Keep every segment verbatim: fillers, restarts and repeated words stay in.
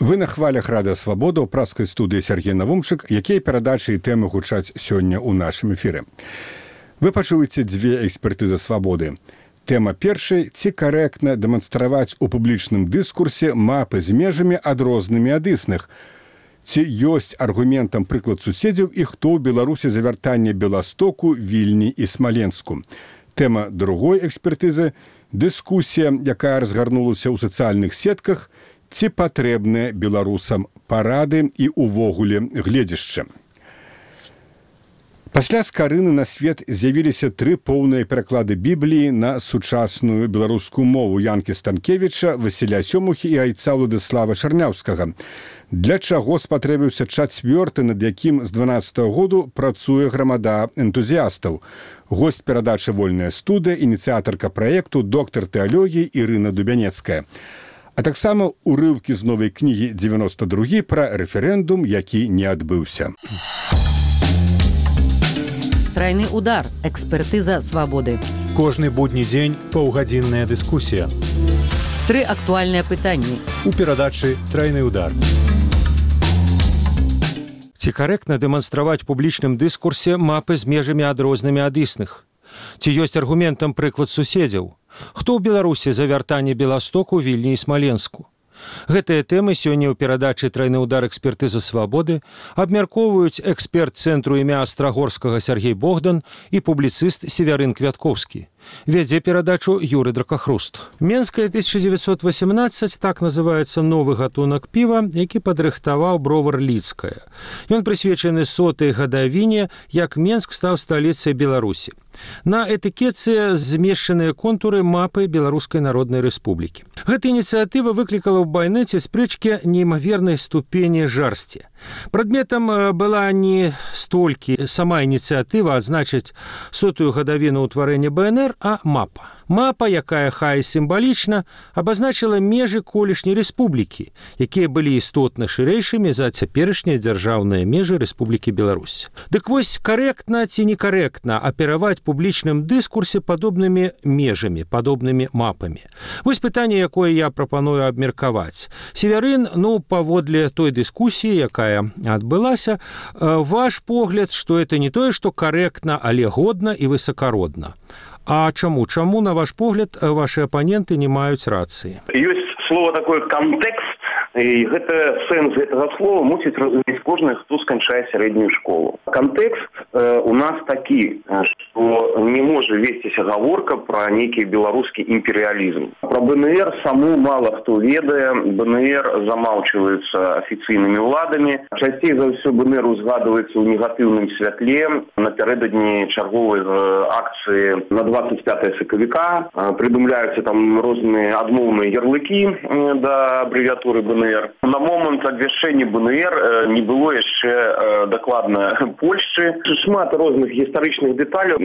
Вы на хвалях Радыё Свабода ў праскай студыі Сергей Навумчык, якія перадачы і тэмы гучаць сёння ў нашым эфіры. Вы пачуеце дзве экспертызы свабоды. Тэма першай – ці карэктна дэманстраваць у публічным дыскурсе мапы з межамі адрознымі ад існых. Ці ёсць аргументам прыклад суседзяў і хто ў Беларусі за вяртанне Беластоку, Вільні і Смаленску. Тэма другой экспертызы – дыскусія, якая разгарнулася ў сацыяльных сетках, ці патрэбныя беларусам парады і ўвогуле гледзішча. Пасля скарыны на свет з'явіліся тры поўныя пераклады Бібліі на сучасную беларускую мову Янкі Станкевіча, Васіля Сёмухі і айца Владыслава Чарняўскага. Для чаго спатрэбіўся чацвёрты, над якім з дванаццатага году працуе грамада энтузіястаў. Госць перадачы «Вольная студыя», ініцыятарка праекту, доктар тэалогіі Ірына Дубянецкая. А таксама урыўкі з новай кнігі дзевяносто другі пра рэферэндум, які не адбыўся. Трайны удар. Экспертыза свабоды. Кожны будні дзень паўгадзінная дыскусія. Тры актуальныя пытанні. У перадачы «Трайны удар». Ці карэктна дэманстраваць у публічным дыскурсе мапы з межамі адрознымі ад існых? Ці ёсць аргументам прыклад суседзяў? Хто ў Беларусі за вяртанне Беластоку, Вільні і Смаленску? Гэтыя тэмы сёння ў перадачы «Трайны удар. Экспертыза свабоды» абмяркоўваюць эксперт цэнтру імя Астрагорскага Сергей Богдан і публіцыст Севярын Квяткоўскі. Вядзе перадачу Юрый Дракахруст. Менская тысяча девятьсот восемнадцать, так называецца новы гатунак піва, які падрыхтаваў бровар Ліцкая. Ён прысвечаны сотай гадавіне, як Менск стаў сталіцай Беларусі. На этыкетцы змешчаныя контуры мапы Беларускай Народнай Рэспублікі. Гэта ініцыятыва выклікала ў байнеце спрэчкі неймавернай ступені жарсці. Прадметам была не столькі сама ініцыятыва адзначыць сотую гадавіну ўтварэння бэ эн эр, а мапа. Мапа, якая хай сімвалічна, абазначыла межы колішняй рэспублікі, якія былі істотна шырэйшымі за цяперашнія дзяржаўныя межы Рэспублікі Беларусь. Дык вось, карэктна ці некарэктна апераваць публічным дыскурсе падобнымі межамі, падобнымі мапамі. Вось пытанне, якое я прапаную абмеркаваць. Севярын, ну, паводле той дыскусіі, якая адбылася, ваш погляд, што это не тое, што карэктна, але годна і высакародна. А чаму? Чаму, на ваш погляд, ваши апаненты не маюць рацыі? Ёсць слово такое «контекст», і гэта сэнс гэтага слова мусіць разумець кожны, хто сканчае сярэднюю школу. Контекст э, у нас такі, што не можа весціся гаворка пра нейкі беларускі імперыялізм. Пра бэ эн эр саму мала хто ведае, бэ эн эр замаўчваюцца афіцыйнымі ўладамі. Часцей за ўсё бэ эн эр узгадваецца ў негатыўным святле напярэдадні чарговай акцыі на двадцать пятое сакавіка. Прыдумляюцца там розныя адмоўныя ярлыкі да абрэвіятуры бэ эн эр. На момант абвяшчэння бэ эн эр не было яшчэ дакладна Польшчы. Шмат розных гістарычных дэталяў,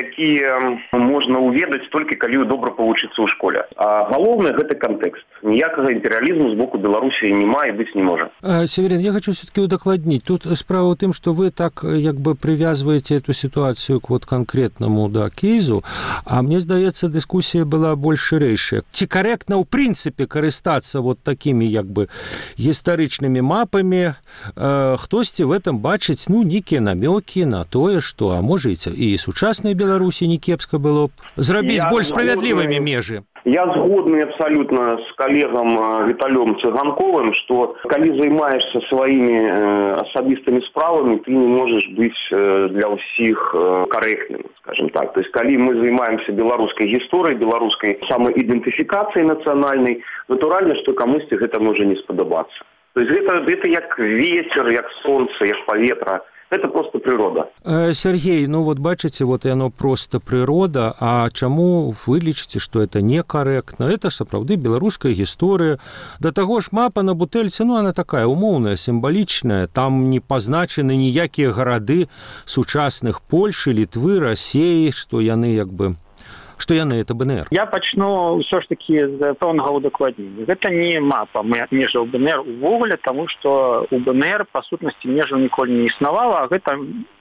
якія можна ўведаць толькі калі добра павучыцца ў школе. А галоўнае гэта кантэкст. Ніякага імперыялізму з боку Беларусі няма і быць не можа. Северин, я хочу все-таки удокладнить. Тут справа в том, что вы так как бы привязываете эту ситуацию к вот конкретному да, кейсу, а мне здаецца, дискуссия была больш шырэйшая. Ці корректно в принципе карыстацца вот такими как бы гістарычнымі мапами, э, хтосьці в этом бачыць ну некие намеки на тое, что а можа і сучаснай Беларусі не кепска было б зрабіць больш справядлівымі межы. Я згодны абсолютно с коллегом Виталем Цыганковым, что калі займаешься своими э, особистыми справами, ты не можешь быть э, для всех э, корректным, скажем так. То есть, калі мы занимаемся белорусской историей, белорусской самоидентификацией национальной, натурально, что камусьці гэта можа не спадабацца. То есть, это, это як ветер, як солнце, як поветра. Это просто природа. Сергей, ну вот бачите, вот оно просто природа, а чаму вы лічыце, что это некорректно? Это сапраўды беларуская гісторыя. Да таго ж мапа на бутэльцы, ну она такая умоўная, сімвалічная, там не пазначаны ніякія гарады сучасных Польшы, Літвы, Расеі, што яны як бы што яны это бэ эн эр. Я пачну ўсё ж такі з пэўнага ўдакладнення. Гэта не мапа межаў бэ эн эр увогуле, таму што у бэ эн эр па сутнасці межаў ніколі не існавала, а гэта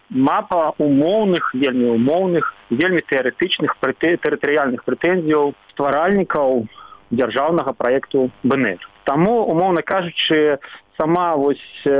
мапа умоўных, вельмі умоўных, вельмі тэарэтычных тэрытарыяльных прэтэнзіяў стваральнікаў дзяржаўнага праекту бэ эн эр. Таму, умоўна кажучы, сама вось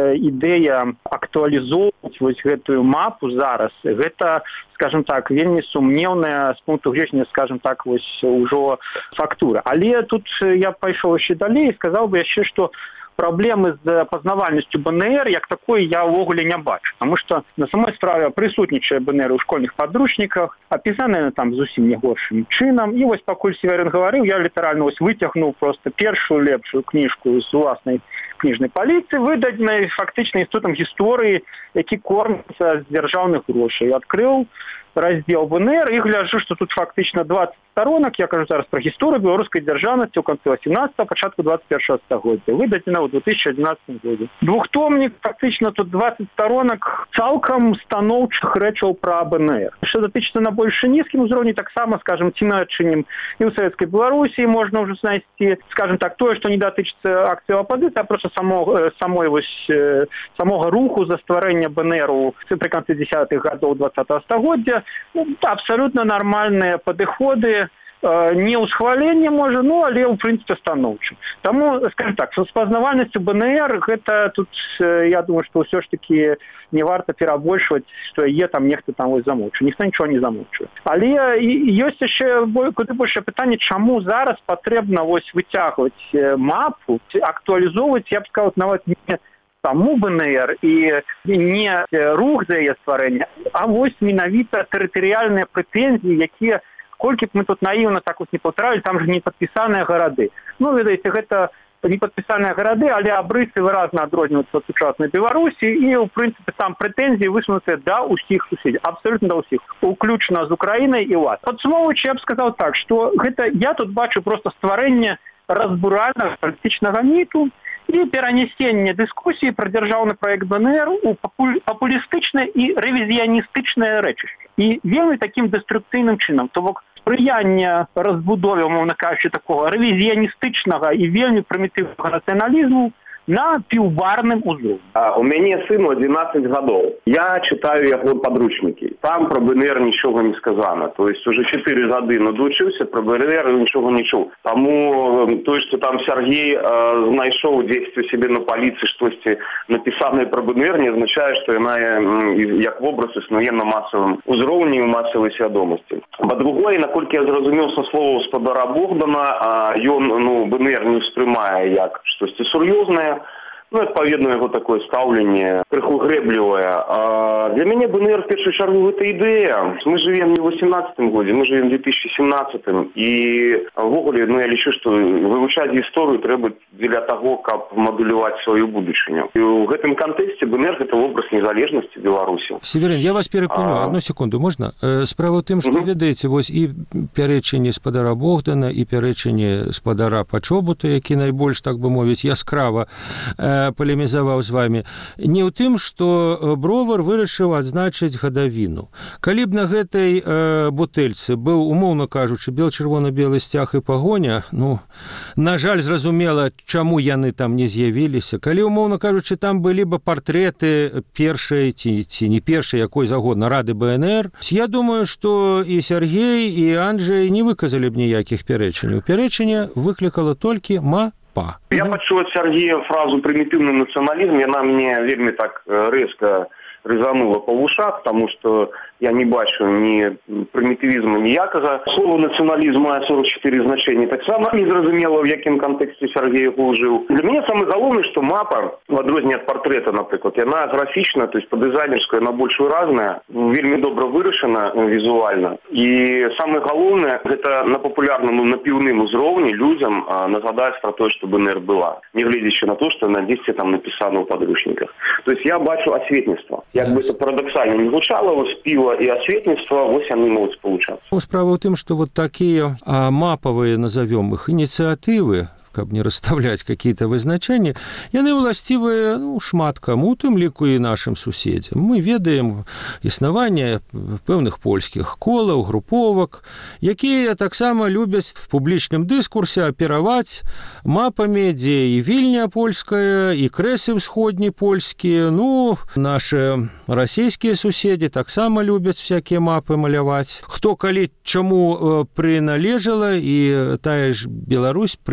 ідэя актуалізоўваць вось гэтую мапу зараз, гэта, скажем так, вельмі сумнеўная з пункту гледжання, скажем так, вось ужо фактура. Але тут я пайшоў яшчэ далей і сказаў бы яшчэ, што праблемы з пазнавальнасцю БНР як такой я ўвогуле не бачу, потому что на самой справе прысутнічае БНР у школьных падручніках, апісаная там зусім не горшым чынам. І вось пакуль Северин гаварыў, я літаральна вось выцягнуў просто першую лепшую кніжку з уласнай кніжнай паліцы, выдадзенай фактычна інстытутам гісторыі, які корміцца з дзяржаўных грошай. Адкрыў раздзел БНР і гляджу, што тут фактычна двадцать сторонок, я кажу зараз пра гісторыю беларускай дзяржаўнасці ў канцы восемнадцатого, пачатку двадцать першого стагоддзя, выдадзена ў две тысячи одиннадцатым годзе. Двухтомнік, фактычна тут двадцать сторонок цалкам станоўчых рэчаў пра БНР. Што датычыцца на больш нізкім узроўні, таксама, скажем, ці на адчынем і ў Савецкай Беларусі можна ўжо знайсці, скажем так, тое, што не датычыцца акцыі апазіцыі, а проста самого, самой вось, самога руху за стварэнне БНРу пры канцы десятых гадоў двадцатого стагоддзя. Ну, абсолютно нормальные падыходы, э, не ўсхваленне можа, ну, але ў прынцыпе станоўчым. Таму, скажем так, з пазнавальнасцю БНР гэта тут, э, я думаю, што ўсё ж таки не варта перабольшваць, што е там нехта там вось замоўчу. Ніхто нічого не замоўчуе. Але ёсць яшчэ куды большее пытанне, чаму зараз патрэбна вось выцягваць мапу, актуалізоўваць, я б сказаў, нават не саму БНР і не рух за яе стварэння, а вось менавіта тэрытарыяльныя прэтэнзіі, якія, колькі б мы тут наіўна так вот не паўтаралі, там же не падпісаныя гарады. Ну, ведаеце, гэта не падпісаныя гарады, але абрысы выразна адрозніваюцца ад сучаснай Беларусі і, ў прынцыпе, там прэтэнзіі высунутыя да ўсіх суседзяў, абсолютно да ўсіх, уключна з Украінай і ЛАД. Падсумоўваючы, я б сказаў так, што гэта я тут бачу проста стварэнне разбуральнага палітычнага міту і перанесенне дыскусіі пра дзяржаўны праект БНР у папулістычнае і рэвізіяністычнае рэчышча. І вельмі такім дэструктыўным чынам, то бок спрыяння разбудове, умоўна кажучы, такога рэвізіяністычнага і вельмі прымітыўнага нацыяналізму на піўбарным узроўні. У мяне сыну одиннадцать гадоў. Я читаю яго падручнікі. Там про БНР нічога не сказано. То есть уже четыре гады надучыўся, про БНР нічога не чуў. Таму то, што там Сергей э, знайшоў дзесьці у себе на паліцыі штосьці напісанае про БНР, не означае, што яна э, як вобраз існуе на масавым узроўні і масавай свядомасці. Па-другое, наколькі я зразумеў са словаў спадара Богдана, ён ну, БНР не ўспрымае як штосьці сур'ёзнае. Ну, адпаведна, яго такое стаўленне крыху грэблівае. А для мяне БНР в першую чаргу гэта ідэя. Мы живем не ў восемнадцатым годзе, мы живем в две тысячи семнадцатым. І ввогуле, ну, я лічу, што вывучаць гісторыю трэба дзеля таго, каб мадуляваць сваю будучыню. І ў гэтым кантэксце БНР гэта вобраз незалежнасці Беларусі. Северин, я вас перапыню. А... Одну секунду, можна? Справа ў тым, што, угу. ведаеце, вось і пярэчанне спадара Богдана, і пярэчанне спадара Пачобута, які найбольш, так бы мовіць, яскрава палемізаваў з вами, не ў тым, што Бровар вырашыў адзначыць гадавіну. Калі б на гэтай э, бутэльцы быў, умоўна кажучы, бел-чырвона-белы сцяг і пагоня, ну, на жаль, зразумела, чаму яны там не з'явіліся. Калі, умоўна кажучы, там былі бы партрэты першай, ці, ці не першай, якой загодна, рады БНР, я думаю, што і Сергей, і Анджэй не выказалі б ніякіх пярэчанняў. Пярэчанне выклікала толькі ма Па. Я пачуў ад Сергея фразу «прымітыўны нацыяналізм», яна мне вельмі так рэзка рызанула па вушах, таму што я не бачу ні прымітывізму ніякага. Слово «нацыяналізм» мае сорок четыре значэнні. Таксама незразумела, в якім кантэксце Сергей яго ўжыў. Для мяне самае галоўнае, што мапа, в адрозненне ад партрэта, напрыклад, яна графічна, то есть па-дызайнерская, яна больш выразная, вельмі добра вырашана візуальна. І самае галоўнае, гэта на папулярным, на піўным узроўні людзям нагадаць пра тое, што БНР была, не гледзячы на то, што на дзесьці там напісана ў падручніках. То есть я бачу асветніцтва. Як бы это парадоксальна не гучала, вось піва і асветніцтва, вось яны могуць спалучацца. Справа ў тым, што вот такія а, мапавыя, назовём іх, ініцыятывы, каб не расставляць какие-то вызначэнні, яны ўласцівыя ну, шмат каму, тым ліку і нашым суседзям. Мы ведаем існаванне пэўных польскіх колаў, груповак, якія таксама любяць в публічным дыскурсе апераваць мапамі, дзе і Вільня польская, і Крэсы ўсходні польскія, ну, наши расійскія суседзі таксама любяць всякія мапы маляваць. Хто калі чаму прыналежала, і тая ж Беларусь прыналежала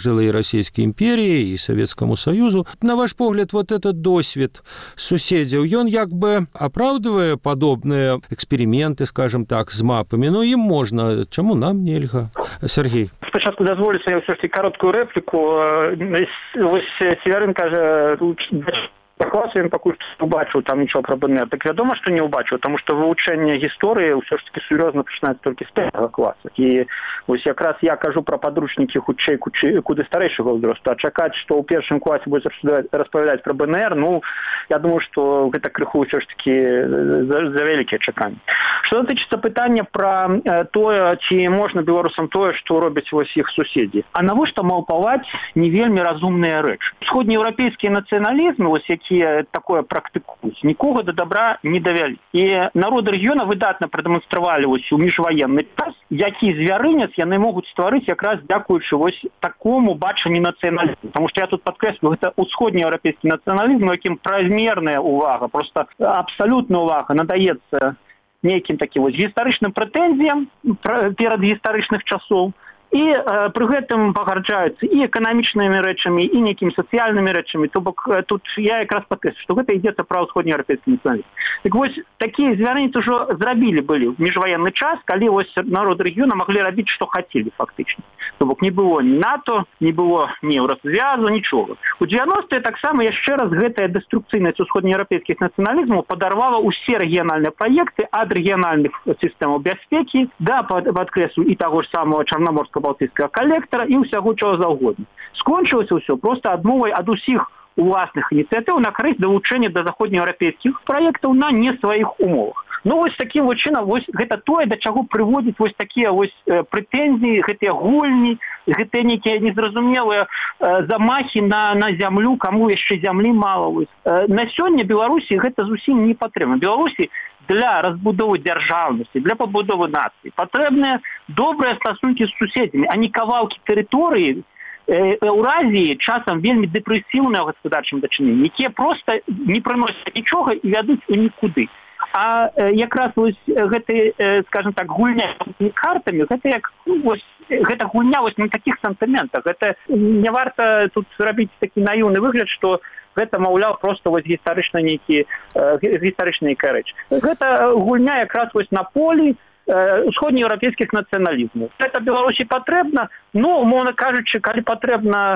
целой Российской империи и Советскому Союзу. На ваш погляд, вот этот досвед суседзяў, ён як бы апраўдывае падобныя эксперименты, скажем так, з мапами. Ну, им можно, чему нам нельга? Сергей. Спочатку дозволіться, я все-таки короткую реплику. Ось Северин каже, класу він поки що не убачив там нічого про БНР. Так відомо, що не убачив, тому що вивчення історії все ж таки серйозно починається тільки з п'ятого класу. І ось якраз я кажу про підручники худшей, куди старішого возрасту. А чекати, що у першому класі буде розповідати про БНР, ну, я думаю, що це криху все ж таки за, за велике чекання. Що дотичиться питання про то, чи можна білорусам то, що роблять ось їх сусіді. А навіщо мовпувати не вельми розумні речі? Сходньоєвропейський націоналізм, ось які такое практикуюць, нікога до добра не давялі. І народы рэгіёна выдатна прадэманстравалі ось у міжваенны час, які звярынец яны могуць стварыць якраз дзякуючы вось такому бачанню нацыяналізму. Таму што я тут падкрэслю, гэта усходнееўрапейскі нацыяналізм, у якім празмерная ўвага, просто абсалютная ўвага надаецца нейкім такім вось гістарычным прэтэнзіям перад гістарычных часоў. І э, пры гэтым пагарджаюцца і эканамічнымі рэчамі, і нейкімі сацыяльнымі рэчамі. То бок тут я якраз падкрэслю, што гэта ідзецца пра ўсходнееўрапейскі нацыяналізм. Так вось такія звярынцы ўжо зрабілі былі ў міжваенны час, калі вось народы рэгіёна маглі рабіць, што хацелі фактычна. То бок не было ні НАТО, не было ні Еўразвязу, нічога. У дзевяностыя таксама яшчэ раз гэтая дэструкцыйнасць усходнееўрапейскіх нацыяналізмаў падарвала ўсе рэгіянальныя праекты ад рэгіянальных сістэмаў бяспекі да, падкрэслю, і таго ж самого чарнаморскага балтыйскага калектара і ўсяго чого заўгодна. Скончылася ўсё проста адмовай ад усіх уласных ініцыятыў на карысць далучэння да заходнееўрапейскіх праектаў на не сваіх умовах. Ну вось такім вот чынам вось гэта тое, да чаго прыводзяць вось такія вось э, прэтэнзіі, гэтыя гульні, гэтыя нейкія незразумелыя э, замахі на на зямлю, каму яшчэ зямлі мала. Вось. Э, на сёння Беларусі гэта зусім не патрэбна. Беларусі для разбудовы дзяржаўнасці, для пабудовы нацыі патрэбныя добрыя стасункі з суседзямі, а не кавалкі тэрыторыі Еўразіі, часам вельмі дэпрэсіўныя ў гаспадарчым дачыненні, якія проста не прыносяць нічога і вядуць у нікуды. А э, якраз вось гэты, э, скажем так, гульня картамі, гэта як вось гэта гульня вось на такіх сантыментах. Гэта не варта тут рабіць такі наіўны выгляд, што гэта, маўляў, проста вось гістарычна нейкі э, гістарычныя рэч. Гэта гульня якраз вось на полі усходнееўрапейскіх нацыяналізмаў. Гэта Беларусі патрэбна, ну, умоўна кажучы, калі патрэбна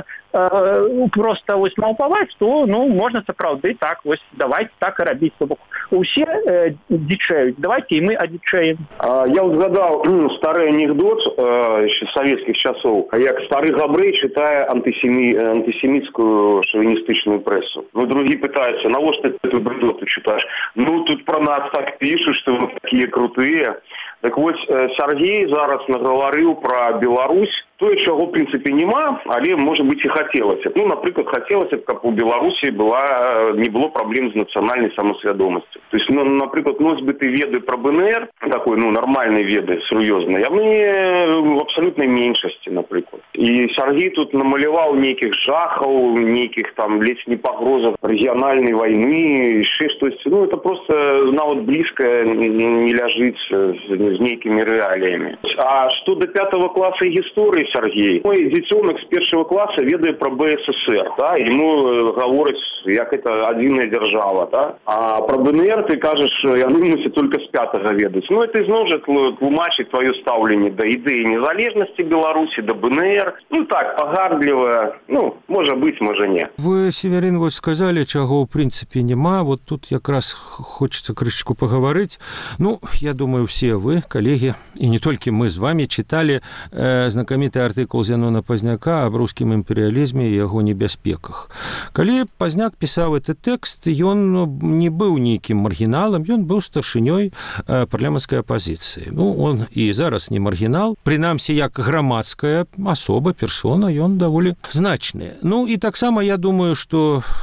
э, проста вось маўпаваць, то, ну, можна сапраўды так, вось, давайте так і рабіць. То бок усе э, дзічэюць, давайте і мы адзічэем. Я узгадаў стары анекдот э, ще савецкіх часоў, як стары габрэй чытае антысемі... антысеміцкую шовіністычную прэсу. Ну, другі пытаецца, навошта ты эту бредоту чытаеш? Ну, тут про нас так пішуць, што мы такія крутыя. Так вось Сергей зараз нагаварыў пра Беларусь, тое, чаго, в прынцыпе, няма, але, можа быць, і хацелася. Ну, напрыклад, хацелася, каб у Беларусі была, не было праблем з нацыянальнай самасвядомасцю. То есть, ну, напрыклад, носьбіты веды пра БНР, такой, ну, нармальнай веды, сур'ёзнай, яны в абсалютнай меншасці, напрыклад. І Сергей тут намаляваў нейкіх жахаў, нейкіх там ледзь не пагрозах рэгіянальнай вайны, яшчэ штосьці. Ну, это просто нават блізка не ляжыць з нейкімі рэаліямі. А што да пятого класа гісторыі, Сергей, мой дзіцёнак з першага класа ведае пра БССР, да? Ему гавораць, як это адзіная дзяржава, да? А пра БНР ты кажаш, яны мусяць только з пятага ведаць. Ну, это зноў жа тлумачыць твоё стаўленне да ідэі незалежнасці Беларусі, да БНР. Ну, так, пагардліва, ну, можа быць, можа не. Вы, Северин, вось сказалі, чаго, ў прынцыпе, няма. Вот тут якраз хочется крышечку пагаварыць. Ну, я думаю, все вы, коллеги, и не только мы с вами, читали э, знакомитый артыкул Зенона Пазняка об русском империализме и его небяспеках. Калі Пазняк писал этот текст, он не был неким маргиналом, он был старшиней э, парламентской оппозиции. Ну, он и зараз не маргинал, принамсі, як громадская особа, персона, и он довольно значный. Ну, и так само я думаю, что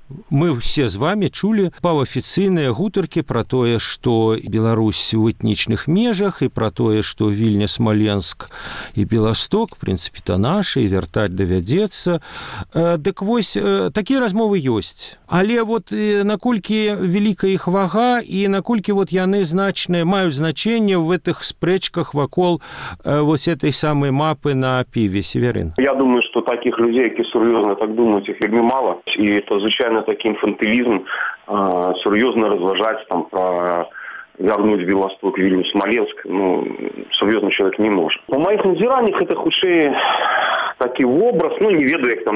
Мы все з вами чулі паўафіцыйныя гутаркі пра тое, што Беларусь у этнічных межах і пра тое, што Вільня, Смаленск і Беласток, в прынцыпе, то нашы, і вяртаць давядзецца. Дык вось, такія размовы ёсць. Але вот наколькі вялікая іх вага і наколькі вот яны значныя, маюць значэнне в гэтых спрэчках вакол вось этой самай мапы на піве, Северин? Я думаю, что таких людей, які сур'ёзна так думаюць, іх вельмі мала. І это, звычайна, такі інфантылізм, э, сур'ёзна разважаць там пра вярнуць Беласток, Вільню, Смаленск, ну, сур'ёзны чалавек не можа. По маіх назіраннях это хутчэй такі вобраз, ну, не ведаю, як там